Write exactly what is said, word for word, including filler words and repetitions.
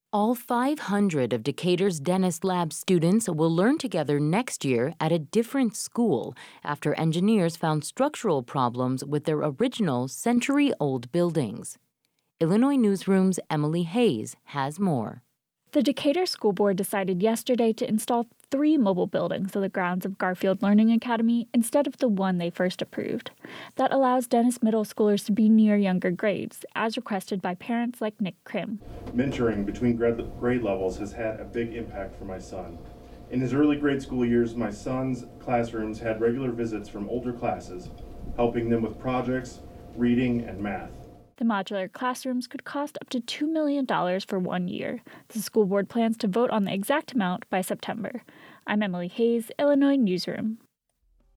All five hundred of Decatur's Dentist Lab students will learn together next year at a different school after engineers found structural problems with their original century-old buildings. Illinois Newsroom's Emily Hayes has more. The Decatur School Board decided yesterday to install three mobile buildings on the grounds of Garfield Learning Academy instead of the one they first approved. That allows Dennis middle schoolers to be near younger grades, as requested by parents like Nick Krim. Mentoring between grade levels has had a big impact for my son. In his early grade school years, my son's classrooms had regular visits from older classes, helping them with projects, reading, and math. The modular classrooms could cost up to two million dollars for one year. The school board plans to vote on the exact amount by September. I'm Emily Hayes, Illinois Newsroom.